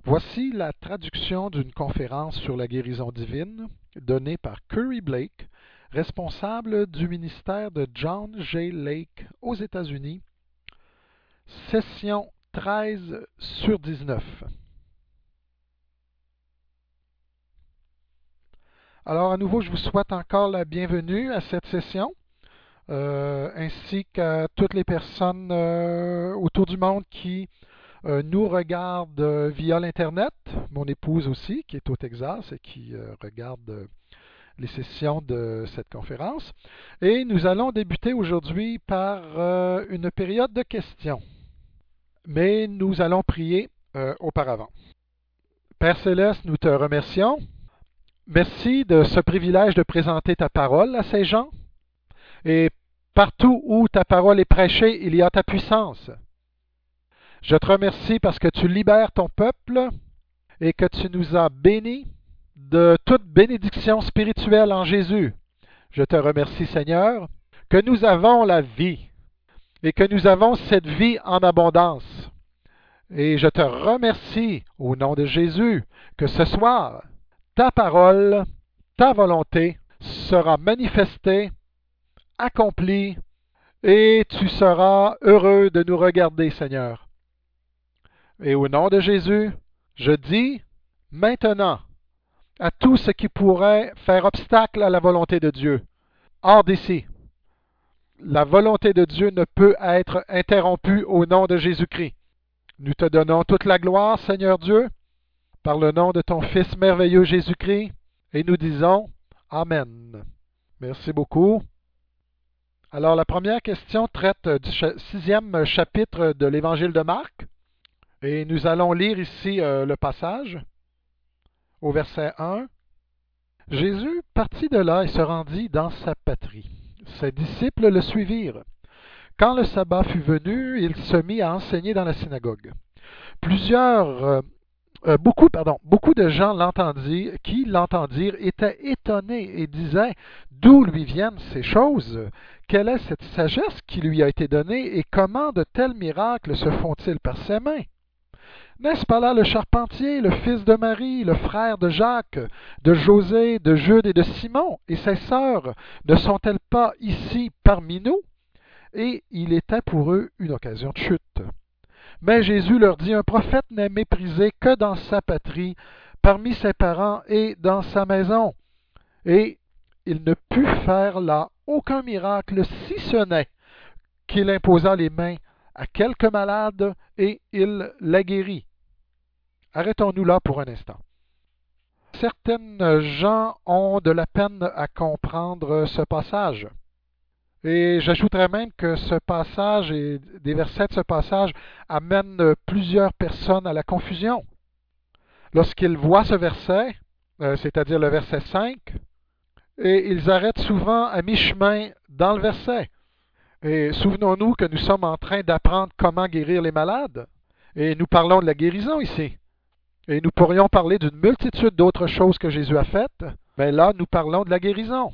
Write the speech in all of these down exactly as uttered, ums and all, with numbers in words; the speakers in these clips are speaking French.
Voici la traduction d'une conférence sur la guérison divine donnée par Curry Blake, responsable du ministère de John J. Lake aux États-Unis, session treize sur dix-neuf. Alors, à nouveau, je vous souhaite encore la bienvenue à cette session, euh, ainsi qu'à toutes les personnes euh, autour du monde qui euh, nous regardent euh, via l'Internet. Mon épouse aussi, qui est au Texas et qui euh, regarde euh, les sessions de cette conférence. Et nous allons débuter aujourd'hui par euh, une période de questions. Mais nous allons prier euh, auparavant. Père Céleste, nous te remercions. Merci de ce privilège de présenter ta parole à ces gens. Et partout où ta parole est prêchée, il y a ta puissance. Je te remercie parce que tu libères ton peuple et que tu nous as bénis de toute bénédiction spirituelle en Jésus. Je te remercie, Seigneur, que nous avons la vie et que nous avons cette vie en abondance. Et je te remercie au nom de Jésus que ce soir, ta parole, ta volonté sera manifestée, accomplie, et tu seras heureux de nous regarder, Seigneur. Et au nom de Jésus, je dis maintenant à tout ce qui pourrait faire obstacle à la volonté de Dieu, hors d'ici. La volonté de Dieu ne peut être interrompue au nom de Jésus-Christ. Nous te donnons toute la gloire, Seigneur Dieu, par le nom de ton Fils merveilleux Jésus-Christ, et nous disons Amen. Merci beaucoup. Alors, la première question traite du sixième chapitre de l'Évangile de Marc, et nous allons lire ici euh, le passage au verset un. Jésus partit de là et se rendit dans sa patrie. Ses disciples le suivirent. Quand le sabbat fut venu, il se mit à enseigner dans la synagogue. Plusieurs, euh, euh, beaucoup, pardon, beaucoup de gens l'entendirent, qui l'entendirent étaient étonnés et disaient d'où lui viennent ces choses? Quelle est cette sagesse qui lui a été donnée et comment de tels miracles se font-ils par ses mains? N'est-ce pas là le charpentier, le fils de Marie, le frère de Jacques, de José, de Jude et de Simon, et ses sœurs, ne sont-elles pas ici parmi nous? Et il était pour eux une occasion de chute. Mais Jésus leur dit, un prophète n'est méprisé que dans sa patrie, parmi ses parents et dans sa maison. Et il ne put faire là aucun miracle, si ce n'est qu'il imposa les mains à quelques malades et il les guérit. Arrêtons-nous là pour un instant. Certaines gens ont de la peine à comprendre ce passage. Et j'ajouterais même que ce passage et des versets de ce passage amènent plusieurs personnes à la confusion. Lorsqu'ils voient ce verset, euh, c'est-à-dire le verset cinq, et ils arrêtent souvent à mi-chemin dans le verset. Et souvenons-nous que nous sommes en train d'apprendre comment guérir les malades. Et nous parlons de la guérison ici. Et nous pourrions parler d'une multitude d'autres choses que Jésus a faites, mais là, nous parlons de la guérison.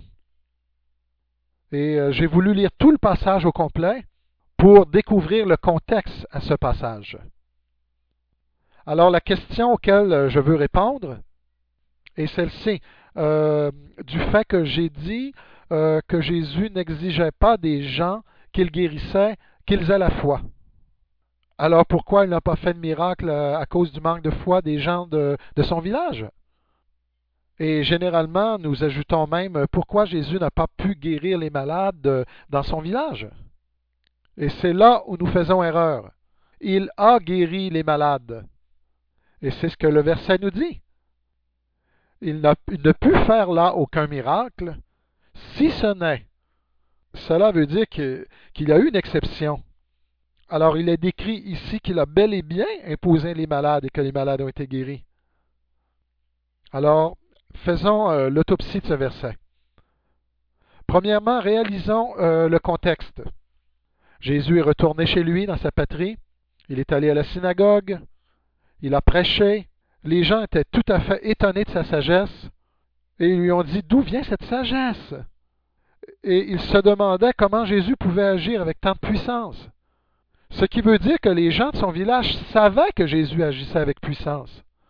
Et euh, j'ai voulu lire tout le passage au complet pour découvrir le contexte à ce passage. Alors, la question auquel je veux répondre est celle-ci, euh, du fait que j'ai dit euh, que Jésus n'exigeait pas des gens qu'il guérissait, qu'ils aient la foi. Alors pourquoi il n'a pas fait de miracle à cause du manque de foi des gens de, de son village? Et généralement, nous ajoutons même pourquoi Jésus n'a pas pu guérir les malades dans son village. Et c'est là où nous faisons erreur. Il a guéri les malades. Et c'est ce que le verset nous dit. Il, n'a, il ne put faire là aucun miracle, si ce n'est. Cela veut dire que, qu'il y a eu une exception. Alors, il est décrit ici qu'il a bel et bien imposé les malades et que les malades ont été guéris. Alors, faisons euh, l'autopsie de ce verset. Premièrement, réalisons euh, le contexte. Jésus est retourné chez lui, dans sa patrie. Il est allé à la synagogue. Il a prêché. Les gens étaient tout à fait étonnés de sa sagesse. Et ils lui ont dit, d'où vient cette sagesse? Et ils se demandaient comment Jésus pouvait agir avec tant de puissance. Ce qui veut dire que les gens de son village savaient que Jésus agissait avec puissance.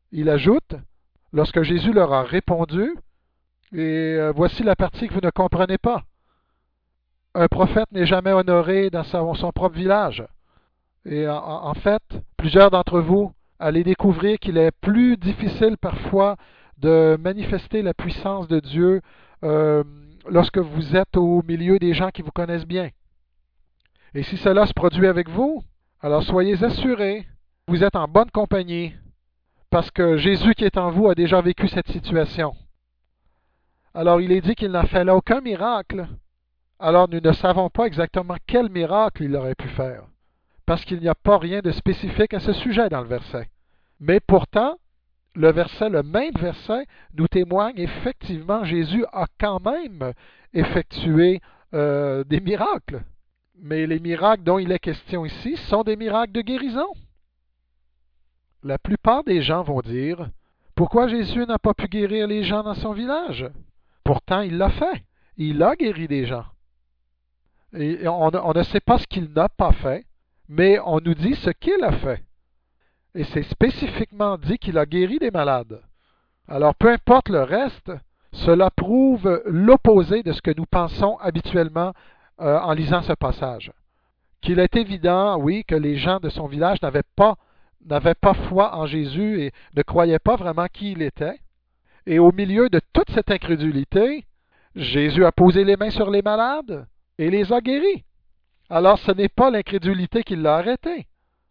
Il ajoute, lorsque Jésus leur a répondu, et euh, voici la partie que vous ne comprenez pas. Un prophète n'est jamais honoré dans son, son propre village. Et en, en fait, plusieurs d'entre vous allez découvrir qu'il est plus difficile parfois de manifester la puissance de Dieu euh, lorsque vous êtes au milieu des gens qui vous connaissent bien. Et si cela se produit avec vous, alors soyez assurés, vous êtes en bonne compagnie, parce que Jésus qui est en vous a déjà vécu cette situation. Alors il est dit qu'il n'a fait là aucun miracle. Alors nous ne savons pas exactement quel miracle il aurait pu faire, parce qu'il n'y a pas rien de spécifique à ce sujet dans le verset. Mais pourtant, le verset, le même verset, nous témoigne effectivement Jésus a quand même effectué euh, des miracles. Mais les miracles dont il est question ici sont des miracles de guérison. La plupart des gens vont dire, pourquoi Jésus n'a pas pu guérir les gens dans son village? Pourtant, il l'a fait. Il a guéri des gens. Et on, on ne sait pas ce qu'il n'a pas fait, mais on nous dit ce qu'il a fait. Et c'est spécifiquement dit qu'il a guéri des malades. Alors, peu importe le reste, cela prouve l'opposé de ce que nous pensons habituellement euh, en lisant ce passage. Qu'il est évident, oui, que les gens de son village n'avaient pas, n'avaient pas foi en Jésus et ne croyaient pas vraiment qui il était. Et au milieu de toute cette incrédulité, Jésus a posé les mains sur les malades et les a guéris. Alors, ce n'est pas l'incrédulité qui l'a arrêté.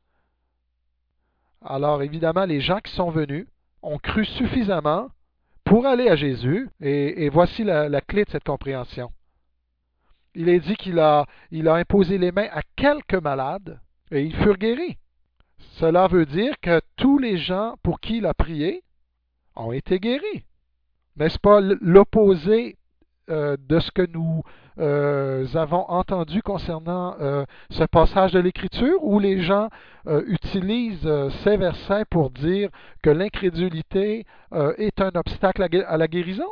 Alors, évidemment, les gens qui sont venus ont cru suffisamment pour aller à Jésus, et, et voici la, la clé de cette compréhension. Il est dit qu'il a, il a imposé les mains à quelques malades, et ils furent guéris. Cela veut dire que tous les gens pour qui il a prié ont été guéris. N'est-ce pas l'opposé euh, de ce que nous euh, avons entendu concernant euh, ce passage de l'Écriture où les gens euh, utilisent euh, ces versets pour dire que l'incrédulité euh, est un obstacle à, à la guérison?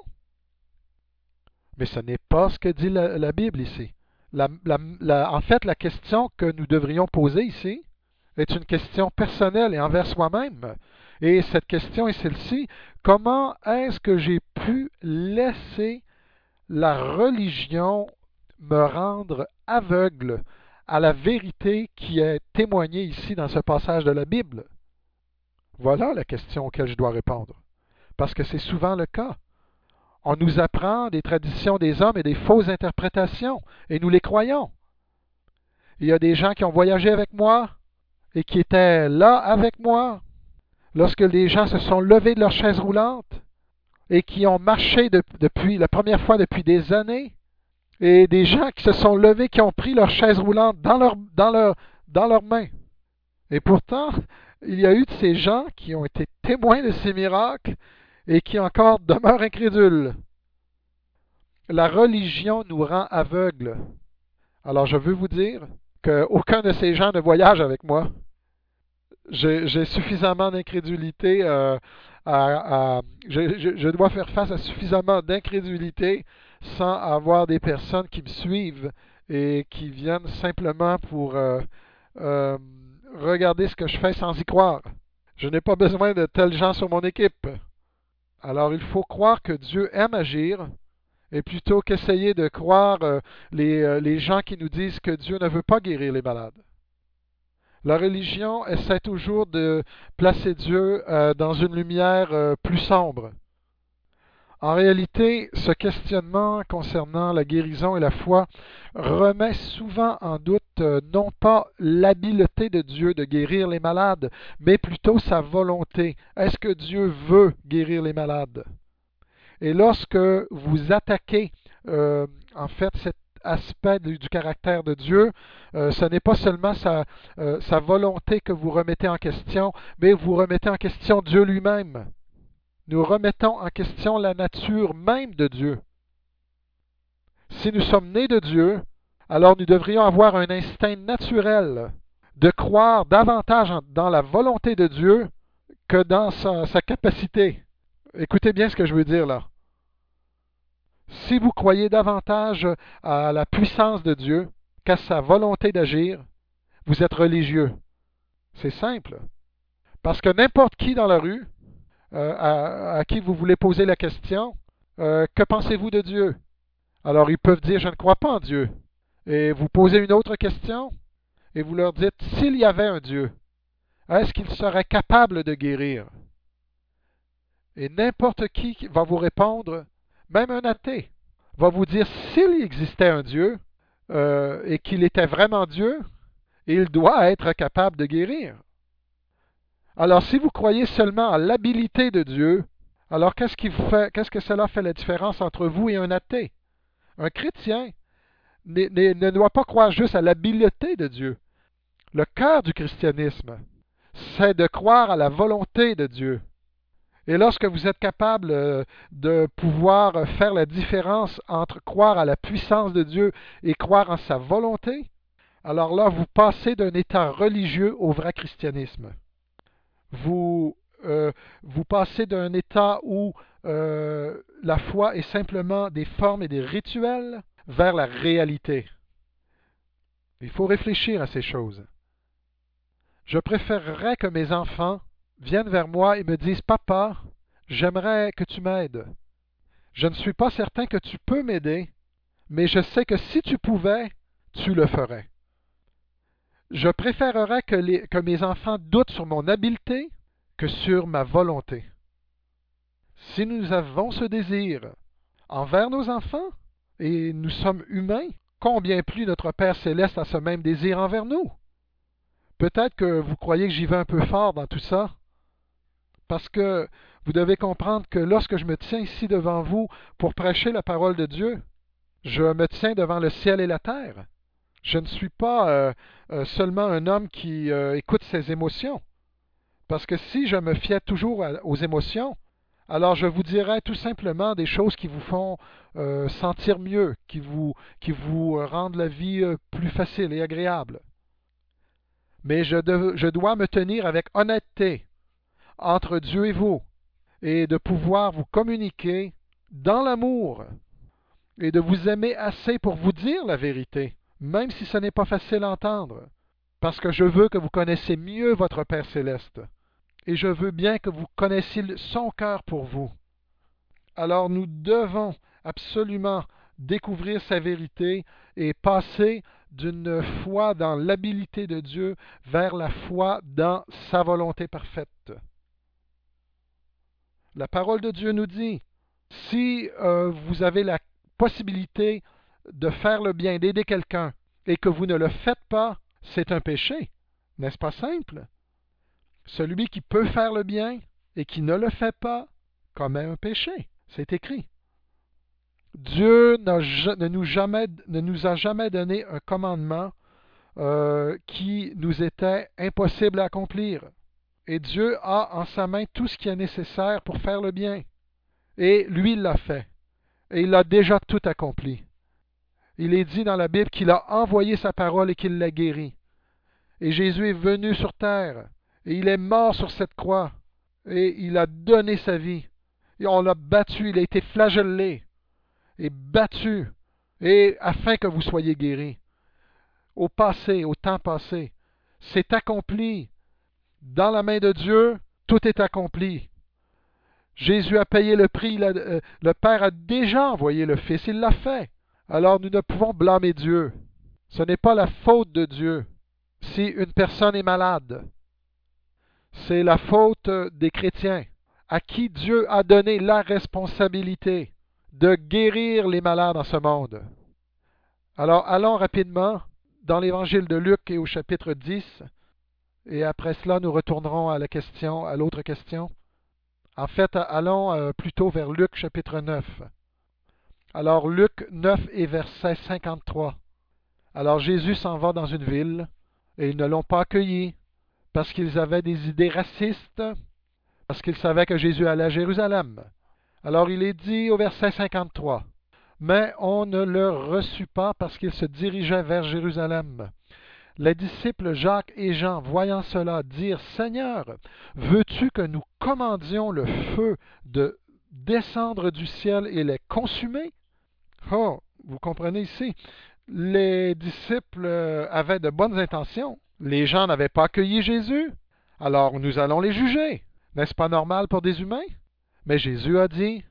Mais ce n'est pas ce que dit la, la Bible ici. La, la, la, en fait, la question que nous devrions poser ici est une question personnelle et envers soi-même. Et cette question est celle-ci: comment est-ce que j'ai pu laisser la religion me rendre aveugle à la vérité qui est témoignée ici dans ce passage de la Bible? Voilà la question auquel je dois répondre. Parce que c'est souvent le cas. On nous apprend des traditions des hommes et des fausses interprétations, et nous les croyons. Il y a des gens qui ont voyagé avec moi et qui étaient là avec moi lorsque les gens se sont levés de leur chaise roulante et qui ont marché de, depuis la première fois depuis des années, et des gens qui se sont levés, qui ont pris leur chaise roulante dans, leur, dans, leur, dans leurs mains. Et pourtant, il y a eu de ces gens qui ont été témoins de ces miracles et qui encore demeurent incrédules. La religion nous rend aveugles. Alors je veux vous dire qu'aucun de ces gens ne voyage avec moi. J'ai, j'ai suffisamment d'incrédulité euh, à, à je, je, je dois faire face à suffisamment d'incrédulité sans avoir des personnes qui me suivent et qui viennent simplement pour euh, euh, regarder ce que je fais sans y croire. Je n'ai pas besoin de tels gens sur mon équipe. Alors il faut croire que Dieu aime agir, et plutôt qu'essayer de croire euh, les, euh, les gens qui nous disent que Dieu ne veut pas guérir les malades. La religion essaie toujours de placer Dieu euh, dans une lumière euh, plus sombre. En réalité, ce questionnement concernant la guérison et la foi remet souvent en doute euh, non pas l'habileté de Dieu de guérir les malades, mais plutôt sa volonté. Est-ce que Dieu veut guérir les malades? Et lorsque vous attaquez euh, en fait cet aspect du, du caractère de Dieu, euh, ce n'est pas seulement sa, euh, sa volonté que vous remettez en question, mais vous remettez en question Dieu lui-même. Nous remettons en question la nature même de Dieu. Si nous sommes nés de Dieu, alors nous devrions avoir un instinct naturel de croire davantage dans la volonté de Dieu que dans sa, sa capacité. Écoutez bien ce que je veux dire là. Si vous croyez davantage à la puissance de Dieu qu'à sa volonté d'agir, vous êtes religieux. C'est simple. Parce que n'importe qui dans la rue euh, à, à qui vous voulez poser la question, euh, que pensez-vous de Dieu? Alors ils peuvent dire, je ne crois pas en Dieu. Et vous posez une autre question et vous leur dites, s'il y avait un Dieu, est-ce qu'il serait capable de guérir? Et n'importe qui va vous répondre, même un athée, va vous dire, s'il existait un Dieu euh, et qu'il était vraiment Dieu, il doit être capable de guérir. Alors si vous croyez seulement à l'habilité de Dieu, alors qu'est-ce qui fait, qu'est-ce que cela fait la différence entre vous et un athée? Un chrétien ne, ne, ne doit pas croire juste à l'habileté de Dieu. Le cœur du christianisme, c'est de croire à la volonté de Dieu. Et lorsque vous êtes capable euh, de pouvoir faire la différence entre croire à la puissance de Dieu et croire en sa volonté, alors là, vous passez d'un état religieux au vrai christianisme. Vous, euh, vous passez d'un état où euh, la foi est simplement des formes et des rituels vers la réalité. Il faut réfléchir à ces choses. Je préférerais que mes enfants viennent vers moi et me disent, Papa, j'aimerais que tu m'aides. Je ne suis pas certain que tu peux m'aider, mais je sais que si tu pouvais, tu le ferais. Je préférerais que, les, que mes enfants doutent sur mon habileté que sur ma volonté. Si nous avons ce désir envers nos enfants, et nous sommes humains, combien plus notre Père céleste a ce même désir envers nous? Peut-être que vous croyez que j'y vais un peu fort dans tout ça, parce que vous devez comprendre que lorsque je me tiens ici devant vous pour prêcher la parole de Dieu, je me tiens devant le ciel et la terre. Je ne suis pas euh, euh, seulement un homme qui euh, écoute ses émotions. Parce que si je me fiais toujours à, aux émotions, alors je vous dirais tout simplement des choses qui vous font euh, sentir mieux, qui vous, qui vous rendent la vie euh, plus facile et agréable. Mais je, de, je dois me tenir avec honnêteté entre Dieu et vous, et de pouvoir vous communiquer dans l'amour, et de vous aimer assez pour vous dire la vérité, même si ce n'est pas facile à entendre, parce que je veux que vous connaissiez mieux votre Père céleste, et je veux bien que vous connaissiez son cœur pour vous. Alors nous devons absolument découvrir sa vérité et passer d'une foi dans l'habilité de Dieu vers la foi dans sa volonté parfaite. La parole de Dieu nous dit, si euh, vous avez la possibilité de faire le bien, d'aider quelqu'un, et que vous ne le faites pas, c'est un péché. N'est-ce pas simple? Celui qui peut faire le bien et qui ne le fait pas commet un péché. C'est écrit. Dieu ne nous, jamais, ne nous a jamais donné un commandement euh, qui nous était impossible à accomplir. Et Dieu a en sa main tout ce qui est nécessaire pour faire le bien. Et lui, il l'a fait. Et il a déjà tout accompli. Il est dit dans la Bible qu'il a envoyé sa parole et qu'il l'a guéri. Et Jésus est venu sur terre. Et il est mort sur cette croix. Et il a donné sa vie. Et on l'a battu. Il a été flagellé et battu. Et afin que vous soyez guéris. Au passé, au temps passé. C'est accompli. Dans la main de Dieu, tout est accompli. Jésus a payé le prix. Le, le Père a déjà envoyé le Fils. Il l'a fait. Alors nous ne pouvons blâmer Dieu. Ce n'est pas la faute de Dieu si une personne est malade. C'est la faute des chrétiens à qui Dieu a donné la responsabilité de guérir les malades en ce monde. Alors allons rapidement dans l'évangile de Luc et au chapitre dix, et après cela nous retournerons à la question, à l'autre question. En fait, allons euh, plutôt vers Luc chapitre neuf. Alors Luc neuf et verset cinquante-trois. Alors Jésus s'en va dans une ville, et ils ne l'ont pas accueilli, parce qu'ils avaient des idées racistes, parce qu'ils savaient que Jésus allait à Jérusalem. Alors il est dit au verset cinquante-trois, « Mais on ne le reçut pas parce qu'il se dirigeait vers Jérusalem. Les disciples Jacques et Jean, voyant cela, dirent, « Seigneur, veux-tu que nous commandions le feu de descendre du ciel et les consumer? » Oh, vous comprenez ici, les disciples avaient de bonnes intentions. Les gens n'avaient pas accueilli Jésus. Alors nous allons les juger. N'est-ce pas normal pour des humains? Mais Jésus a dit,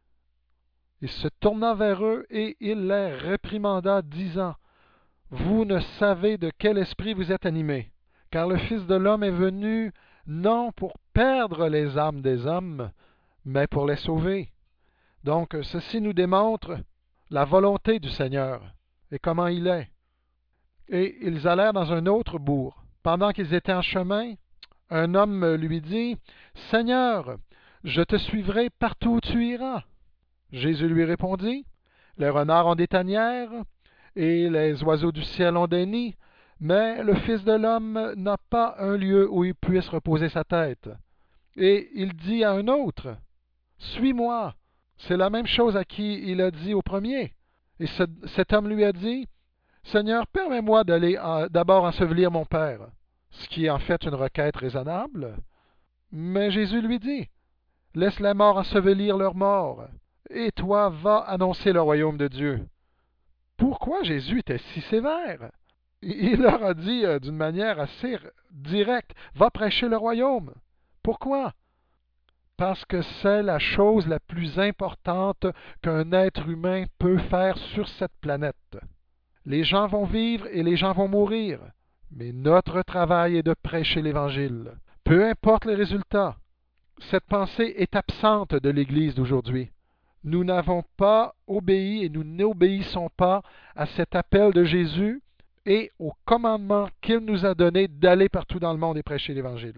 il se tourna vers eux et il les réprimanda, disant, vous ne savez de quel esprit vous êtes animés, car le Fils de l'homme est venu non pour perdre les âmes des hommes, mais pour les sauver. Donc, ceci nous démontre la volonté du Seigneur et comment il est. Et ils allèrent dans un autre bourg. Pendant qu'ils étaient en chemin, un homme lui dit, Seigneur, je te suivrai partout où tu iras. Jésus lui répondit, les renards ont des tanières et les oiseaux du ciel ont des nids, mais le Fils de l'homme n'a pas un lieu où il puisse reposer sa tête. Et il dit à un autre, suis-moi. C'est la même chose à qui il a dit au premier. Et ce, cet homme lui a dit, Seigneur, permets-moi d'aller d'abord ensevelir mon père, ce qui est en fait une requête raisonnable. Mais Jésus lui dit, laisse les morts ensevelir leurs morts, et toi va annoncer le royaume de Dieu. Pourquoi Jésus était si sévère? Il leur a dit euh, d'une manière assez directe, va prêcher le royaume. Pourquoi? Parce que c'est la chose la plus importante qu'un être humain peut faire sur cette planète. Les gens vont vivre et les gens vont mourir, mais notre travail est de prêcher l'Évangile. Peu importe les résultats. Cette pensée est absente de l'Église d'aujourd'hui. Nous n'avons pas obéi et nous n'obéissons pas à cet appel de Jésus et au commandement qu'il nous a donné d'aller partout dans le monde et prêcher l'Évangile.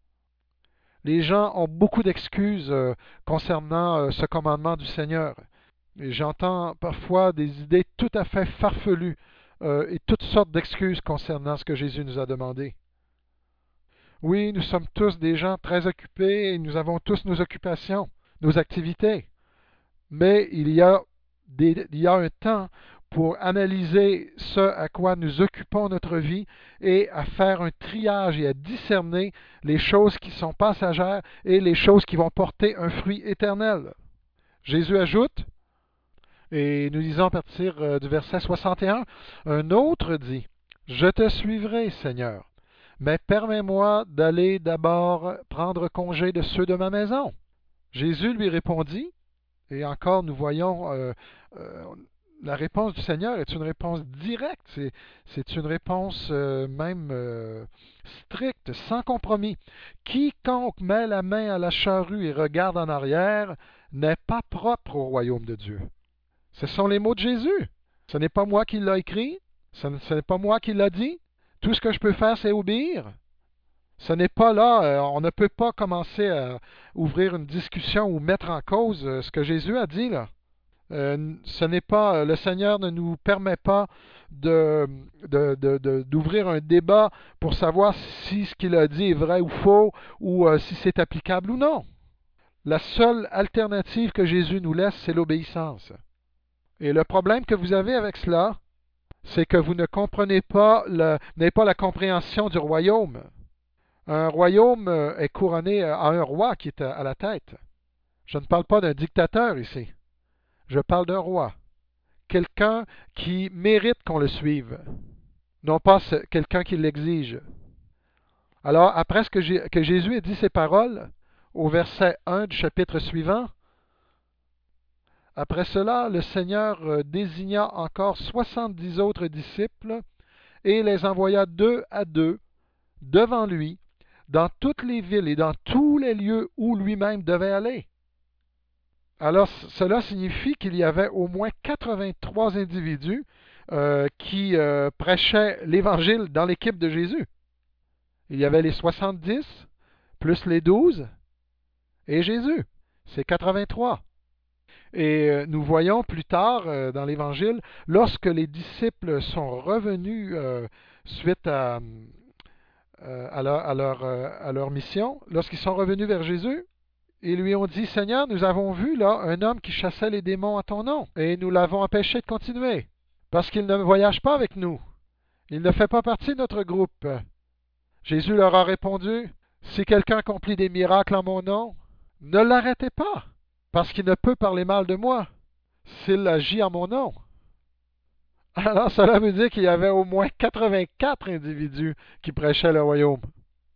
Les gens ont beaucoup d'excuses euh, concernant euh, ce commandement du Seigneur. Et j'entends parfois des idées tout à fait farfelues euh, et toutes sortes d'excuses concernant ce que Jésus nous a demandé. Oui, nous sommes tous des gens très occupés et nous avons tous nos occupations, nos activités. Mais il y a, des, il y a un temps pour analyser ce à quoi nous occupons notre vie et à faire un triage et à discerner les choses qui sont passagères et les choses qui vont porter un fruit éternel. Jésus ajoute, et nous lisons à partir du verset soixante et un, un autre dit, je te suivrai, Seigneur, mais permets-moi d'aller d'abord prendre congé de ceux de ma maison. Jésus lui répondit, et encore nous voyons euh, euh, la réponse du Seigneur est une réponse directe, c'est, c'est une réponse euh, même euh, stricte, sans compromis. Quiconque met la main à la charrue et regarde en arrière n'est pas propre au royaume de Dieu. Ce sont les mots de Jésus. Ce n'est pas moi qui l'ai écrit, ce n'est pas moi qui l'a dit. Tout ce que je peux faire, c'est obéir. Ce n'est pas là, euh, on ne peut pas commencer à ouvrir une discussion ou mettre en cause euh, ce que Jésus a dit là. Euh, ce n'est pas, le Seigneur ne nous permet pas de, de, de, de, d'ouvrir un débat pour savoir si ce qu'il a dit est vrai ou faux ou euh, si c'est applicable ou non. La seule alternative que Jésus nous laisse, c'est l'obéissance. Et le problème que vous avez avec cela, c'est que vous ne comprenez pas, le, n'avez pas la compréhension du royaume. Un royaume est couronné à un roi qui est à la tête. Je ne parle pas d'un dictateur ici. Je parle d'un roi. Quelqu'un qui mérite qu'on le suive. Non pas quelqu'un qui l'exige. Alors, après ce que, que Jésus ait dit ces paroles, au verset un du chapitre suivant, après cela, le Seigneur désigna encore soixante-dix autres disciples et les envoya deux à deux devant lui dans toutes les villes et dans tous les lieux où lui-même devait aller. Alors, cela signifie qu'il y avait au moins quatre-vingt-trois individus euh, qui euh, prêchaient l'Évangile dans l'équipe de Jésus. Il y avait les soixante-dix, plus les douze, et Jésus. C'est quatre-vingt-trois. Et euh, nous voyons plus tard euh, dans l'Évangile, lorsque les disciples sont revenus euh, suite à, euh, à, leur, à, leur, euh, à leur mission, lorsqu'ils sont revenus vers Jésus, ils lui ont dit, Seigneur, nous avons vu là un homme qui chassait les démons à ton nom, et nous l'avons empêché de continuer, parce qu'il ne voyage pas avec nous. Il ne fait pas partie de notre groupe. Jésus leur a répondu, si quelqu'un accomplit des miracles en mon nom, ne l'arrêtez pas, parce qu'il ne peut parler mal de moi, s'il agit en mon nom. Alors cela veut dire qu'il y avait au moins quatre-vingt-quatre individus qui prêchaient le royaume.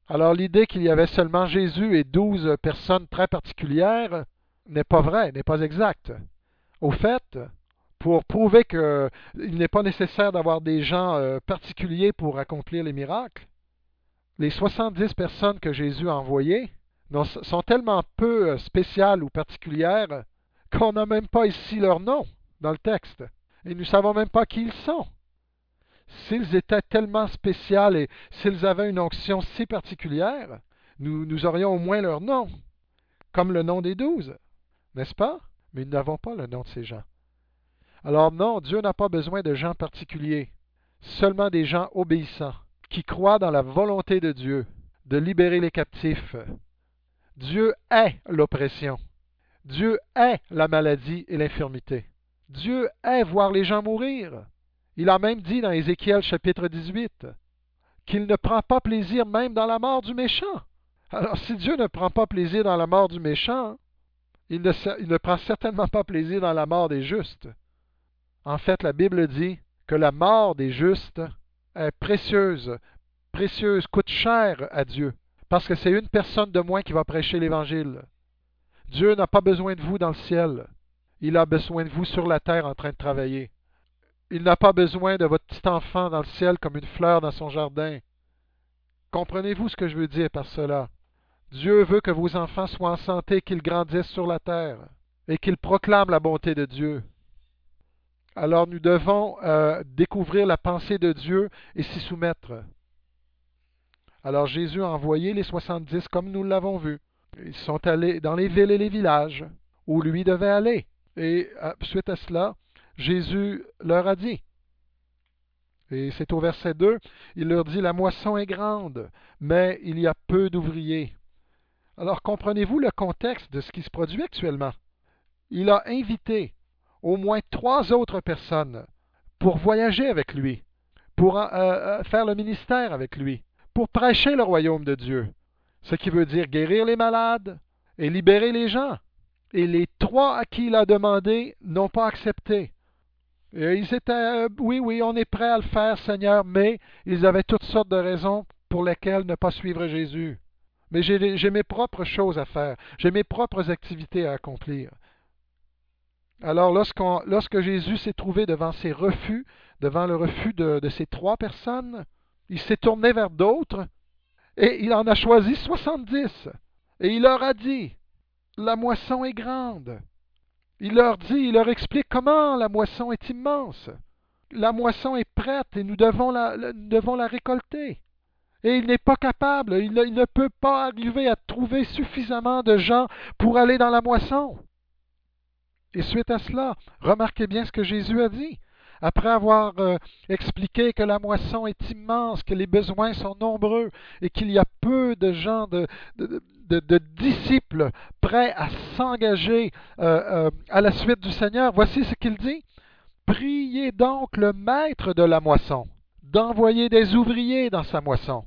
Alors l'idée qu'il y avait seulement Jésus et douze personnes très particulières n'est pas vraie, n'est pas exacte. Au fait, pour prouver qu'il n'est pas nécessaire d'avoir des gens euh, particuliers pour accomplir les miracles, les soixante-dix personnes que Jésus a envoyées non- sont tellement peu euh, spéciales ou particulières qu'on n'a même pas ici leur nom dans le texte. Et nous ne savons même pas qui ils sont. S'ils étaient tellement spéciaux et s'ils avaient une onction si particulière, nous, nous aurions au moins leur nom, comme le nom des douze, n'est-ce pas? Mais nous n'avons pas le nom de ces gens. Alors non, Dieu n'a pas besoin de gens particuliers, seulement des gens obéissants, qui croient dans la volonté de Dieu de libérer les captifs. Dieu est l'oppression. Dieu est la maladie et l'infirmité. Dieu est voir les gens mourir. Il a même dit dans Ézéchiel chapitre dix-huit qu'il ne prend pas plaisir même dans la mort du méchant. Alors si Dieu ne prend pas plaisir dans la mort du méchant, il ne, il ne prend certainement pas plaisir dans la mort des justes. En fait, la Bible dit que la mort des justes est précieuse, précieuse, coûte cher à Dieu, parce que c'est une personne de moins qui va prêcher l'Évangile. Dieu n'a pas besoin de vous dans le ciel. Il a besoin de vous sur la terre en train de travailler. Il n'a pas besoin de votre petit enfant dans le ciel comme une fleur dans son jardin. Comprenez-vous ce que je veux dire par cela? Dieu veut que vos enfants soient en santé, qu'ils grandissent sur la terre et qu'ils proclament la bonté de Dieu. Alors nous devons euh, découvrir la pensée de Dieu et s'y soumettre. Alors Jésus a envoyé les soixante-dix comme nous l'avons vu. Ils sont allés dans les villes et les villages où lui devait aller. Et suite à cela, Jésus leur a dit, et c'est au verset deux, il leur dit, la moisson est grande, mais il y a peu d'ouvriers. Alors comprenez-vous le contexte de ce qui se produit actuellement? Il a invité au moins trois autres personnes pour voyager avec lui, pour euh, faire le ministère avec lui, pour prêcher le royaume de Dieu. Ce qui veut dire guérir les malades et libérer les gens. Et les trois à qui il a demandé n'ont pas accepté. Et ils étaient, euh, oui, oui, on est prêt à le faire, Seigneur, mais ils avaient toutes sortes de raisons pour lesquelles ne pas suivre Jésus. Mais j'ai, j'ai mes propres choses à faire, j'ai mes propres activités à accomplir. Alors, lorsqu'on, lorsque Jésus s'est trouvé devant ces refus, devant le refus de, de ces trois personnes, il s'est tourné vers d'autres et il en a choisi soixante-dix. Et il leur a dit, la moisson est grande. Il leur dit, il leur explique comment la moisson est immense. La moisson est prête et nous devons la, nous devons la récolter. Et il n'est pas capable, il ne, il ne peut pas arriver à trouver suffisamment de gens pour aller dans la moisson. Et suite à cela, remarquez bien ce que Jésus a dit. Après avoir euh, expliqué que la moisson est immense, que les besoins sont nombreux et qu'il y a peu de gens, de, de, de, de disciples prêts à s'engager euh, euh, à la suite du Seigneur, voici ce qu'il dit. Priez donc le maître de la moisson d'envoyer des ouvriers dans sa moisson.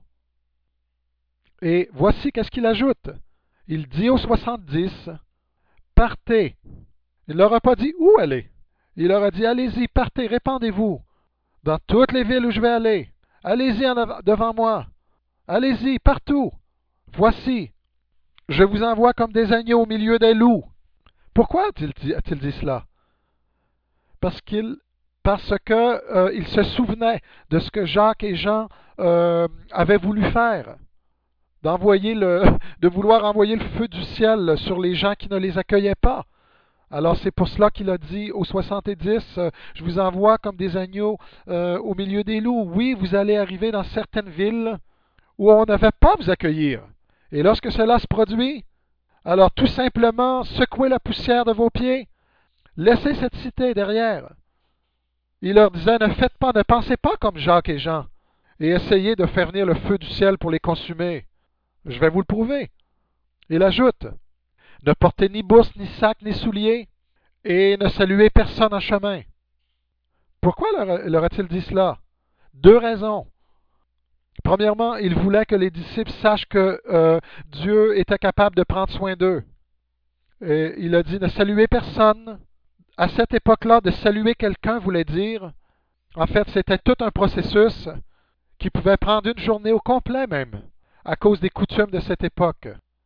Et voici qu'est-ce qu'il ajoute. Il dit aux soixante-dix, partez. Il ne leur a pas dit où aller. Il leur a dit, allez-y, partez, répandez-vous dans toutes les villes où je vais aller. Allez-y en av- devant moi. Allez-y, partout. Voici, je vous envoie comme des agneaux au milieu des loups. Pourquoi a-t-il dit, a-t-il dit cela? Parce qu'il parce que euh, il se souvenait de ce que Jacques et Jean euh, avaient voulu faire, d'envoyer le, de vouloir envoyer le feu du ciel sur les gens qui ne les accueillaient pas. Alors c'est pour cela qu'il a dit aux soixante-dix, euh, je vous envoie comme des agneaux euh, au milieu des loups. Oui, vous allez arriver dans certaines villes où on ne va pas vous accueillir. Et lorsque cela se produit, alors tout simplement secouez la poussière de vos pieds, laissez cette cité derrière. Il leur disait, ne faites pas, ne pensez pas comme Jacques et Jean, et essayez de faire venir le feu du ciel pour les consumer. Je vais vous le prouver. Il ajoute, ne portez ni bourse, ni sac, ni souliers, et ne saluez personne en chemin. Pourquoi leur, leur a-t-il dit cela? Deux raisons. Premièrement, il voulait que les disciples sachent que euh, Dieu était capable de prendre soin d'eux. Et il a dit, ne saluez personne. À cette époque-là, de saluer quelqu'un voulait dire, en fait, c'était tout un processus qui pouvait prendre une journée au complet même. à cause des coutumes de cette époque.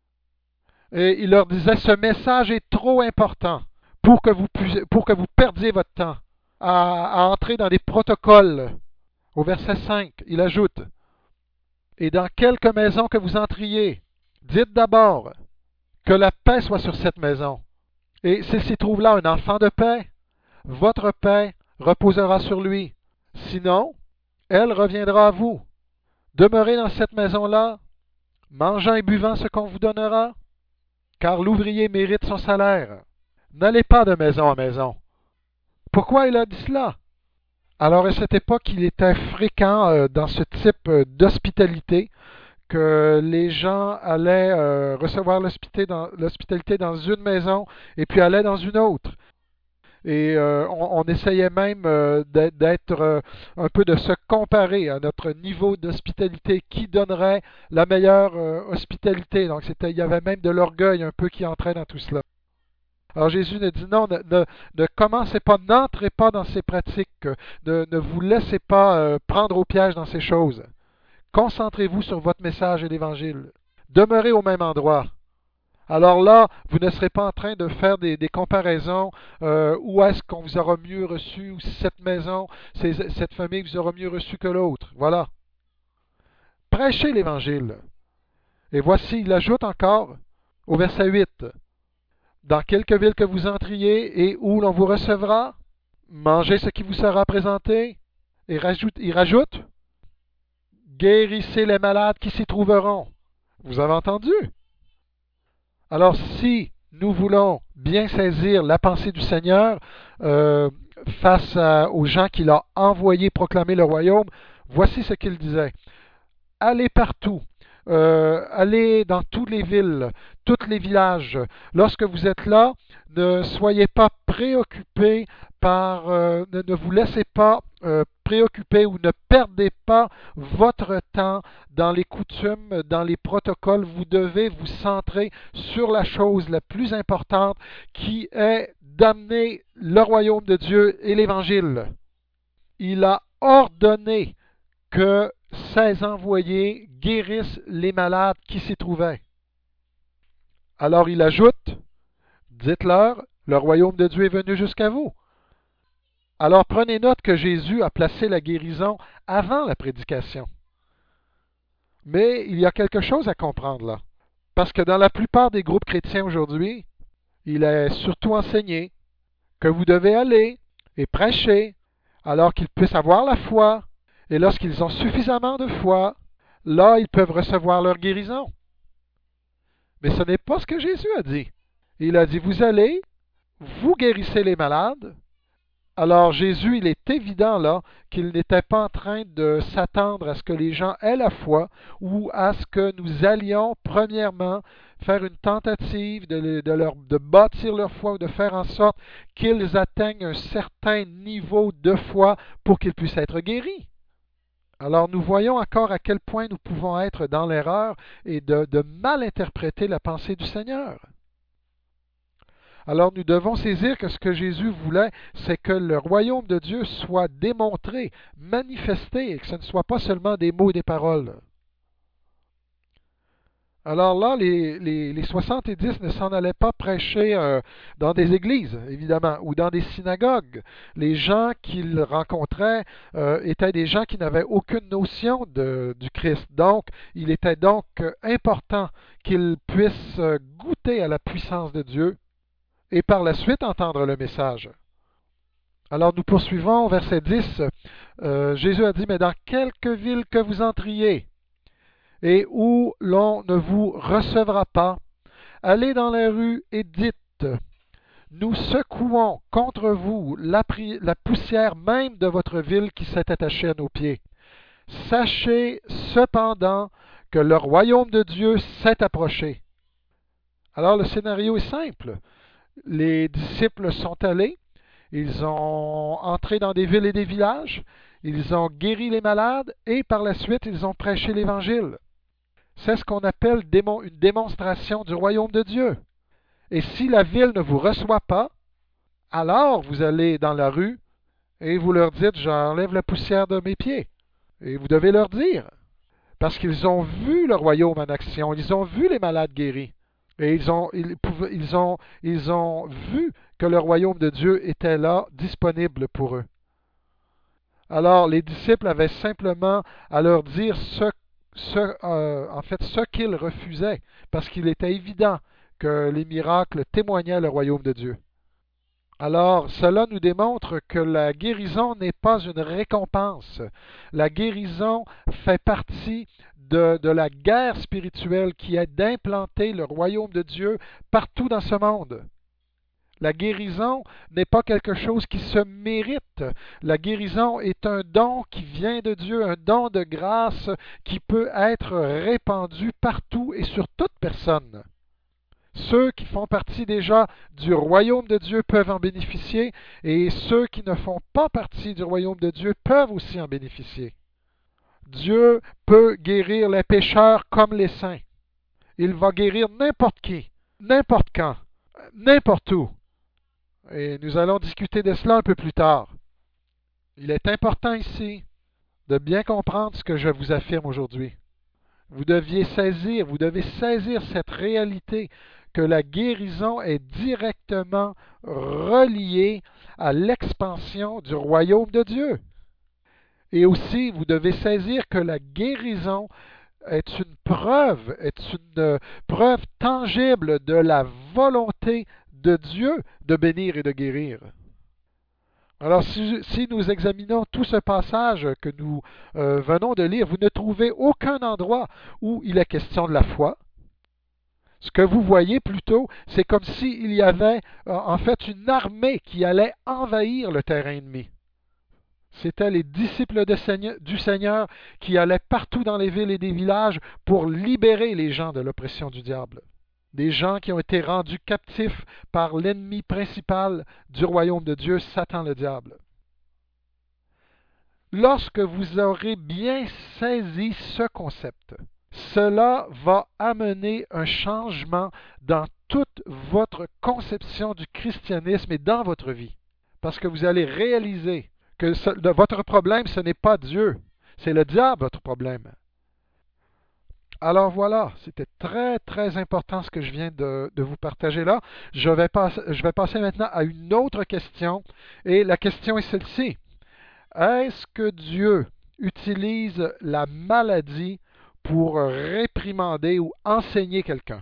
Et il leur disait, ce message est trop important pour que vous, puissiez, pour que vous perdiez votre temps à, à entrer dans des protocoles. Au verset cinq, il ajoute, et dans quelque maison que vous entriez, dites d'abord que la paix soit sur cette maison. Et s'il s'y trouve là un enfant de paix, votre paix reposera sur lui. Sinon, elle reviendra à vous. Demeurez dans cette maison-là, mangeant et buvant ce qu'on vous donnera, car l'ouvrier mérite son salaire. N'allez pas de maison en maison. Pourquoi il a dit cela? Alors, à cette époque, il était fréquent euh, dans ce type euh, d'hospitalité que les gens allaient euh, recevoir l'hospitalité dans, l'hospitalité dans une maison et puis allaient dans une autre. Et euh, on, on essayait même euh, d'être euh, un peu de se comparer à notre niveau d'hospitalité, qui donnerait la meilleure euh, hospitalité. Donc c'était, il y avait même de l'orgueil un peu qui entrait dans tout cela. Alors Jésus nous dit non, ne, ne, ne commencez pas, n'entrez pas dans ces pratiques, ne, ne vous laissez pas euh, prendre au piège dans ces choses. Concentrez-vous sur votre message et l'Évangile. Demeurez au même endroit. Alors là, vous ne serez pas en train de faire des, des comparaisons, euh, où est-ce qu'on vous aura mieux reçu, ou si cette maison, cette famille vous aura mieux reçu que l'autre. Voilà. Prêchez l'Évangile. Et voici, il ajoute encore au verset huit, dans quelque ville que vous entriez et où l'on vous recevra, mangez ce qui vous sera présenté. Et rajoute, il rajoute, guérissez les malades qui s'y trouveront. Vous avez entendu? Alors, si nous voulons bien saisir la pensée du Seigneur euh, face à, aux gens qu'il a envoyés proclamer le royaume, voici ce qu'il disait. Allez partout, euh, allez dans toutes les villes, tous les villages. Lorsque vous êtes là, ne soyez pas préoccupés par, euh, ne, ne vous laissez pas euh, préoccuper ou ne perdez pas votre temps dans les coutumes, dans les protocoles. Vous devez vous centrer sur la chose la plus importante qui est d'amener le royaume de Dieu et l'Évangile. Il a ordonné que ses envoyés guérissent les malades qui s'y trouvaient. Alors il ajoute, dites-leur, le royaume de Dieu est venu jusqu'à vous. Alors prenez note que Jésus a placé la guérison avant la prédication. Mais il y a quelque chose à comprendre là. Parce que dans la plupart des groupes chrétiens aujourd'hui, il est surtout enseigné que vous devez aller et prêcher alors qu'ils puissent avoir la foi. Et lorsqu'ils ont suffisamment de foi, là, ils peuvent recevoir leur guérison. Mais ce n'est pas ce que Jésus a dit. Il a dit, vous allez, vous guérissez les malades. Alors Jésus, il est évident là qu'il n'était pas en train de s'attendre à ce que les gens aient la foi ou à ce que nous allions, premièrement, faire une tentative de, de, leur, de bâtir leur foi ou de faire en sorte qu'ils atteignent un certain niveau de foi pour qu'ils puissent être guéris. Alors nous voyons encore à quel point nous pouvons être dans l'erreur et de, de mal interpréter la pensée du Seigneur. Alors nous devons saisir que ce que Jésus voulait, c'est que le royaume de Dieu soit démontré, manifesté, et que ce ne soit pas seulement des mots et des paroles. Alors là, les, les, les soixante-dix ne s'en allaient pas prêcher euh, dans des églises, évidemment, ou dans des synagogues. Les gens qu'ils rencontraient euh, étaient des gens qui n'avaient aucune notion de, du Christ. Donc, il était donc euh, important qu'ils puissent euh, goûter à la puissance de Dieu et par la suite entendre le message. Alors nous poursuivons au verset dix. Euh, Jésus a dit, mais dans quelque ville que vous entriez, et où l'on ne vous recevra pas, allez dans la rue et dites, nous secouons contre vous la, la poussière même de votre ville qui s'est attachée à nos pieds. Sachez cependant que le royaume de Dieu s'est approché. Alors le scénario est simple. Les disciples sont allés, ils ont entré dans des villes et des villages, ils ont guéri les malades et par la suite ils ont prêché l'Évangile. C'est ce qu'on appelle une démonstration du royaume de Dieu. Et si la ville ne vous reçoit pas, alors vous allez dans la rue et vous leur dites, j'enlève la poussière de mes pieds. Et vous devez leur dire. Parce qu'ils ont vu le royaume en action, ils ont vu les malades guéris. Et ils ont, ils, pouvaient- ils ont, ils ont vu que le royaume de Dieu était là, disponible pour eux. Alors, les disciples avaient simplement à leur dire ce, ce, euh, en fait, ce qu'ils refusaient, parce qu'il était évident que les miracles témoignaient le royaume de Dieu. Alors, cela nous démontre que la guérison n'est pas une récompense. La guérison fait partie de, de la guerre spirituelle qui est d'implanter le royaume de Dieu partout dans ce monde. La guérison n'est pas quelque chose qui se mérite. La guérison est un don qui vient de Dieu, un don de grâce qui peut être répandu partout et sur toute personne. Ceux qui font partie déjà du royaume de Dieu peuvent en bénéficier et ceux qui ne font pas partie du royaume de Dieu peuvent aussi en bénéficier. Dieu peut guérir les pécheurs comme les saints. Il va guérir n'importe qui, n'importe quand, n'importe où. Et nous allons discuter de cela un peu plus tard. Il est important ici de bien comprendre ce que je vous affirme aujourd'hui. Vous deviez saisir, vous devez saisir cette réalité que la guérison est directement reliée à l'expansion du royaume de Dieu. Et aussi, vous devez saisir que la guérison est une preuve, est une preuve tangible de la volonté de Dieu de bénir et de guérir. Alors, si, si nous examinons tout ce passage que nous euh, venons de lire, vous ne trouvez aucun endroit où il est question de la foi. Ce que vous voyez plutôt, c'est comme s'il y avait euh, en fait une armée qui allait envahir le terrain ennemi. C'étaient les disciples de Seigneur, du Seigneur qui allaient partout dans les villes et des villages pour libérer les gens de l'oppression du diable. Des gens qui ont été rendus captifs par l'ennemi principal du royaume de Dieu, Satan le diable. Lorsque vous aurez bien saisi ce concept, cela va amener un changement dans toute votre conception du christianisme et dans votre vie. Parce que vous allez réaliser que ce, de, votre problème, ce n'est pas Dieu, c'est le diable votre problème. Alors voilà, c'était très très important ce que je viens de, de vous partager là. Je vais, pas, je vais passer maintenant à une autre question et la question est celle-ci. Est-ce que Dieu utilise la maladie pour réprimander ou enseigner quelqu'un?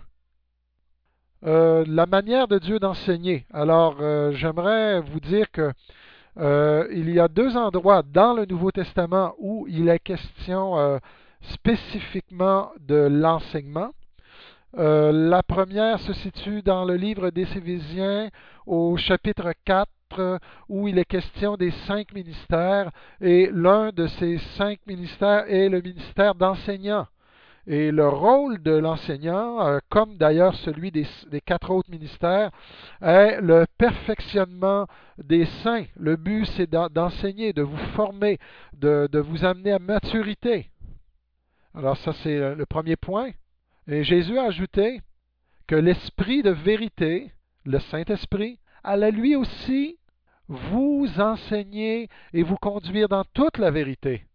Euh, la manière de Dieu d'enseigner. Alors, euh, j'aimerais vous dire que euh, il y a deux endroits dans le Nouveau Testament où il est question euh, spécifiquement de l'enseignement. Euh, la première se situe dans le livre des Éphésiens au chapitre quatre où il est question des cinq ministères et l'un de ces cinq ministères est le ministère d'enseignant. Et le rôle de l'enseignant, euh, comme d'ailleurs celui des, des quatre autres ministères, est le perfectionnement des saints. Le but, c'est d'enseigner, de vous former, de, de vous amener à maturité. Alors ça, c'est le premier point. Et Jésus a ajouté que l'Esprit de vérité, le Saint-Esprit, allait lui aussi vous enseigner et vous conduire dans toute la vérité.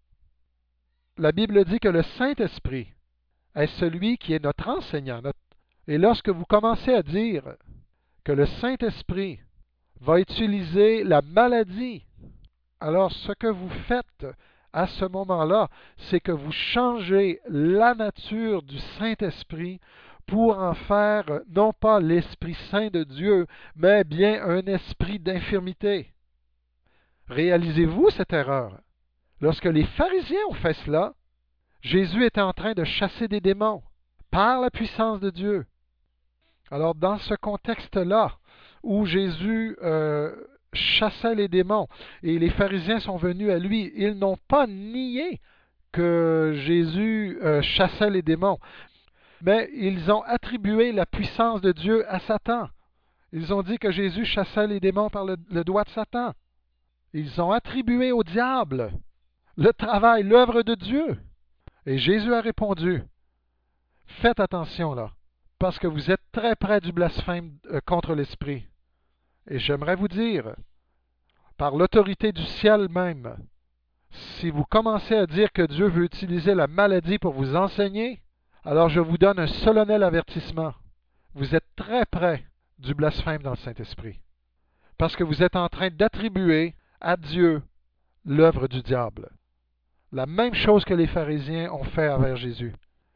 La Bible dit que le Saint-Esprit est celui qui est notre enseignant. Notre... Et lorsque vous commencez à dire que le Saint-Esprit va utiliser la maladie, alors ce que vous faites à ce moment-là, c'est que vous changez la nature du Saint-Esprit pour en faire non pas l'Esprit Saint de Dieu, mais bien un esprit d'infirmité. Réalisez-vous cette erreur? Lorsque les pharisiens ont fait cela, Jésus était en train de chasser des démons par la puissance de Dieu. Alors dans ce contexte-là, où Jésus euh, chassait les démons et les pharisiens sont venus à lui, ils n'ont pas nié que Jésus euh, chassait les démons, mais ils ont attribué la puissance de Dieu à Satan. Ils ont dit que Jésus chassait les démons par le, le doigt de Satan. Ils ont attribué au diable le travail, l'œuvre de Dieu. Et Jésus a répondu, faites attention là, parce que vous êtes très près du blasphème contre l'Esprit. Et j'aimerais vous dire, par l'autorité du ciel même, Si vous commencez à dire que Dieu veut utiliser la maladie pour vous enseigner, alors je vous donne un solennel avertissement. Vous êtes très près du blasphème dans le Saint-Esprit. Parce que vous êtes en train d'attribuer à Dieu l'œuvre du diable. La même chose que les pharisiens ont fait envers Jésus.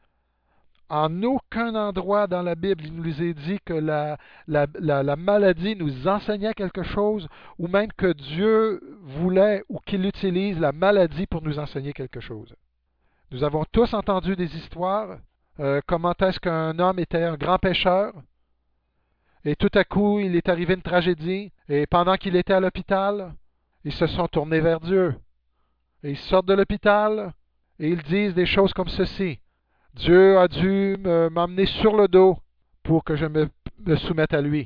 En aucun endroit dans la Bible, il nous est dit que la, la, la, la maladie nous enseignait quelque chose, ou même que Dieu voulait ou qu'il utilise la maladie pour nous enseigner quelque chose. Nous avons tous entendu des histoires, euh, comment est-ce qu'un homme était un grand pécheur, et tout à coup, il est arrivé une tragédie, et pendant qu'il était à l'hôpital, ils se sont tournés vers Dieu. Et ils sortent de l'hôpital, et ils disent des choses comme ceci. Dieu a dû m'emmener sur le dos pour que je me, me soumette à lui.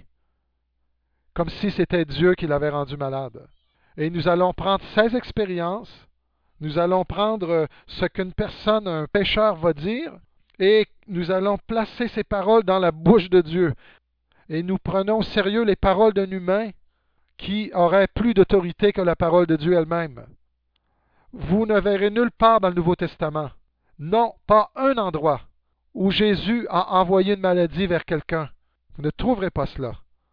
Comme si c'était Dieu qui l'avait rendu malade. Et nous allons prendre ces expériences, nous allons prendre ce qu'une personne, un pécheur va dire, et nous allons placer ces paroles dans la bouche de Dieu. Et nous prenons au sérieux les paroles d'un humain qui aurait plus d'autorité que la parole de Dieu elle-même. Vous ne verrez nulle part dans le Nouveau Testament, non, pas un endroit, où Jésus a envoyé une maladie vers quelqu'un. Vous ne trouverez pas cela.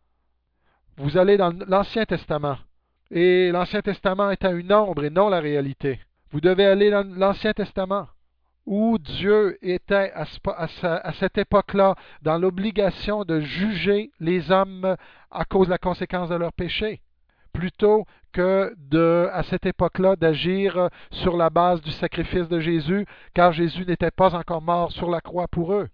Vous allez dans l'Ancien Testament, et l'Ancien Testament est à une ombre et non la réalité. Vous devez aller dans l'Ancien Testament, où Dieu était à, à, à cette époque-là dans l'obligation de juger les hommes à cause de la conséquence de leur péché, plutôt que de, à cette époque-là, d'agir sur la base du sacrifice de Jésus, car Jésus n'était pas encore mort sur la croix pour eux.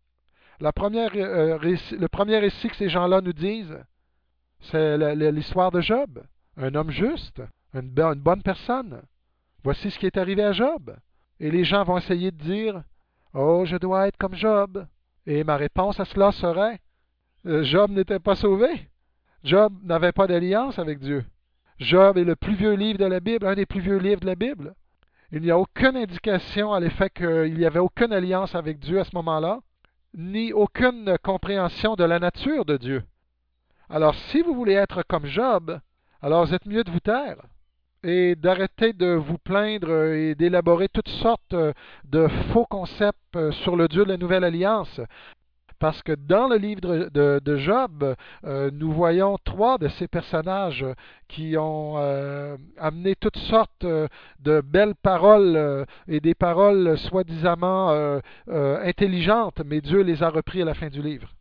La première, euh, récit, le premier récit que ces gens-là nous disent, c'est l'histoire de Job, un homme juste, une, une bonne personne. Voici ce qui est arrivé à Job. Et les gens vont essayer de dire, « Oh, je dois être comme Job. » Et ma réponse à cela serait, euh, Job n'était pas sauvé. Job n'avait pas d'alliance avec Dieu. Job est le plus vieux livre de la Bible, un des plus vieux livres de la Bible. Il n'y a aucune indication à l'effet qu'il n'y avait aucune alliance avec Dieu à ce moment-là, ni aucune compréhension de la nature de Dieu. Alors, si vous voulez être comme Job, alors vous êtes mieux de vous taire et d'arrêter de vous plaindre et d'élaborer toutes sortes de faux concepts sur le Dieu de la Nouvelle Alliance. Parce que dans le livre de, de Job, euh, nous voyons trois de ces personnages qui ont euh, amené toutes sortes euh, de belles paroles euh, et des paroles soi-disant euh, euh, intelligentes, mais Dieu les a repris à la fin du livre.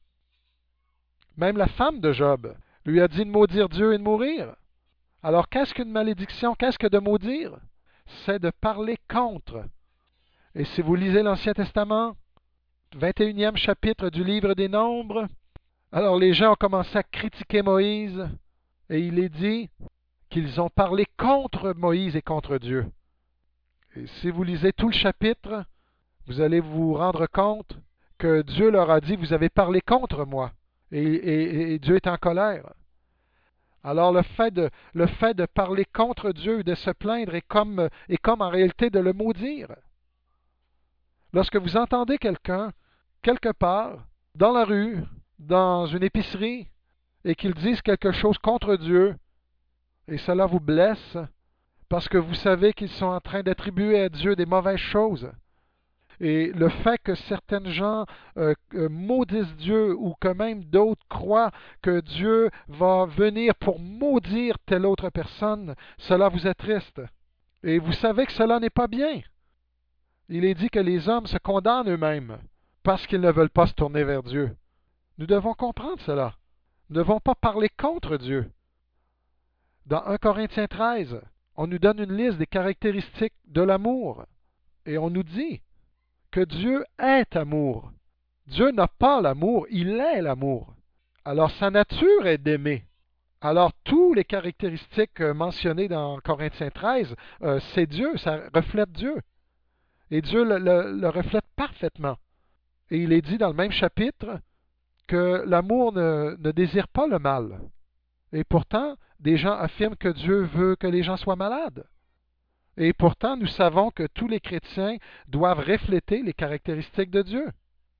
Même la femme de Job lui a dit de maudire Dieu et de mourir. Alors qu'est-ce qu'une malédiction? Qu'est-ce que de maudire? C'est de parler contre. Et si vous lisez l'Ancien Testament, vingt et unième chapitre du livre des Nombres, alors les gens ont commencé à critiquer Moïse, et il est dit qu'ils ont parlé contre Moïse et contre Dieu. Et si vous lisez tout le chapitre, vous allez vous rendre compte que Dieu leur a dit, vous avez parlé contre moi, et, et, et Dieu est en colère. Alors le fait, de, le fait de parler contre Dieu, de se plaindre, est comme, est comme en réalité de le maudire. Lorsque vous entendez quelqu'un, quelque part, dans la rue, dans une épicerie, et qu'ils disent quelque chose contre Dieu, et cela vous blesse, parce que vous savez qu'ils sont en train d'attribuer à Dieu des mauvaises choses. Et le fait que certaines gens euh, maudissent Dieu ou que même d'autres croient que Dieu va venir pour maudire telle autre personne, cela vous attriste. Et vous savez que cela n'est pas bien. Il est dit que les hommes se condamnent eux-mêmes parce qu'ils ne veulent pas se tourner vers Dieu. Nous devons comprendre cela. Nous ne devons pas parler contre Dieu. Dans un Corinthiens treize, on nous donne une liste des caractéristiques de l'amour. Et on nous dit que Dieu est amour. Dieu n'a pas l'amour, il est l'amour. Alors sa nature est d'aimer. Alors toutes les caractéristiques mentionnées dans Corinthiens treize, euh, c'est Dieu, ça reflète Dieu. Et Dieu le, le, le reflète parfaitement. Et il est dit dans le même chapitre que l'amour ne, ne désire pas le mal. Et pourtant, des gens affirment que Dieu veut que les gens soient malades. Et pourtant, nous savons que tous les chrétiens doivent refléter les caractéristiques de Dieu.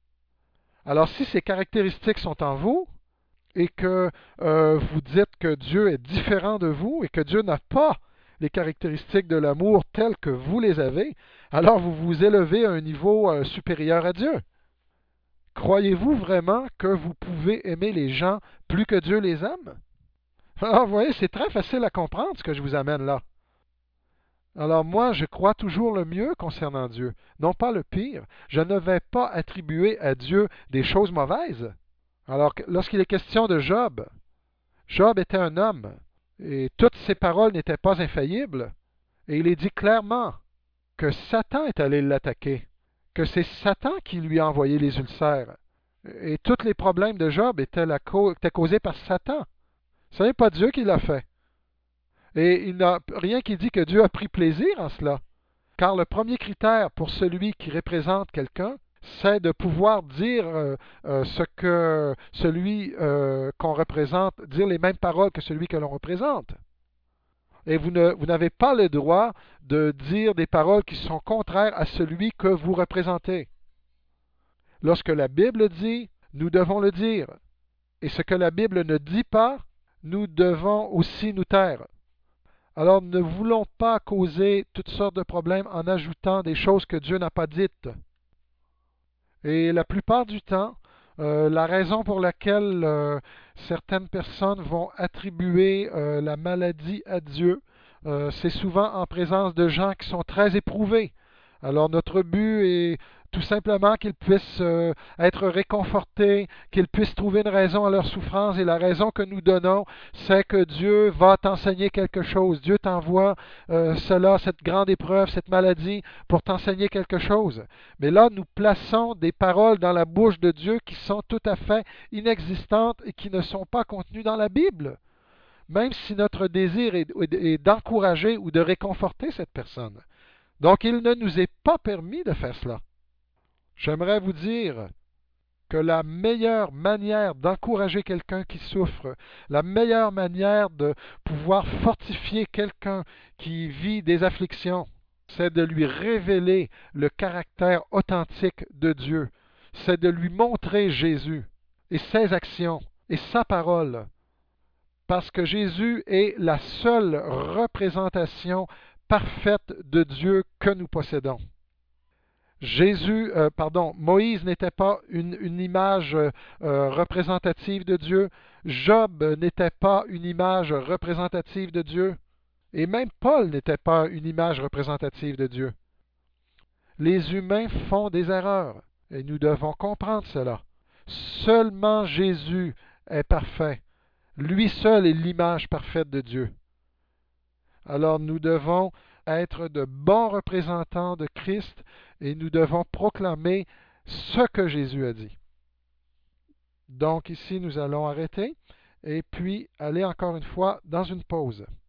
Alors, si ces caractéristiques sont en vous, et que euh, vous dites que Dieu est différent de vous, et que Dieu n'a pas les caractéristiques de l'amour telles que vous les avez, alors vous vous élevez à un niveau euh, supérieur à Dieu. Croyez-vous vraiment que vous pouvez aimer les gens plus que Dieu les aime? Alors, vous voyez, c'est très facile à comprendre ce que je vous amène là. Alors moi, je crois toujours le mieux concernant Dieu, non pas le pire. Je ne vais pas attribuer à Dieu des choses mauvaises. Alors, lorsqu'il est question de Job, Job était un homme, et toutes ses paroles n'étaient pas infaillibles. Et il est dit clairement que Satan est allé l'attaquer, que c'est Satan qui lui a envoyé les ulcères. Et tous les problèmes de Job étaient, la cause, étaient causés par Satan. Ce n'est pas Dieu qui l'a fait. Et il n'y a rien qui dit que Dieu a pris plaisir en cela. Car le premier critère pour celui qui représente quelqu'un, c'est de pouvoir dire euh, euh, ce que celui euh, qu'on représente, dire les mêmes paroles que celui que l'on représente. Et vous ne, vous n'avez pas le droit de dire des paroles qui sont contraires à celui que vous représentez. Lorsque la Bible dit, nous devons le dire. Et ce que la Bible ne dit pas, nous devons aussi nous taire. Alors ne voulons pas causer toutes sortes de problèmes en ajoutant des choses que Dieu n'a pas dites. Et la plupart du temps, euh, la raison pour laquelle euh, certaines personnes vont attribuer euh, la maladie à Dieu, euh, c'est souvent en présence de gens qui sont très éprouvés. Alors notre but est tout simplement qu'ils puissent euh, être réconfortés, qu'ils puissent trouver une raison à leur souffrance. Et la raison que nous donnons, c'est que Dieu va t'enseigner quelque chose. Dieu t'envoie euh, cela, cette grande épreuve, cette maladie, pour t'enseigner quelque chose. Mais là, nous plaçons des paroles dans la bouche de Dieu qui sont tout à fait inexistantes et qui ne sont pas contenues dans la Bible. Même si notre désir est, est d'encourager ou de réconforter cette personne. Donc, il ne nous est pas permis de faire cela. J'aimerais vous dire que la meilleure manière d'encourager quelqu'un qui souffre, la meilleure manière de pouvoir fortifier quelqu'un qui vit des afflictions, c'est de lui révéler le caractère authentique de Dieu. C'est de lui montrer Jésus et ses actions et sa parole. Parce que Jésus est la seule représentation parfaite de Dieu que nous possédons. Jésus, euh, pardon, Moïse n'était pas une, une image euh, représentative de Dieu. Job n'était pas une image représentative de Dieu. Et même Paul n'était pas une image représentative de Dieu. Les humains font des erreurs et nous devons comprendre cela. Seulement Jésus est parfait. Lui seul est l'image parfaite de Dieu. Alors nous devons être de bons représentants de Christ et nous devons proclamer ce que Jésus a dit. Donc ici, nous allons arrêter et puis aller encore une fois dans une pause.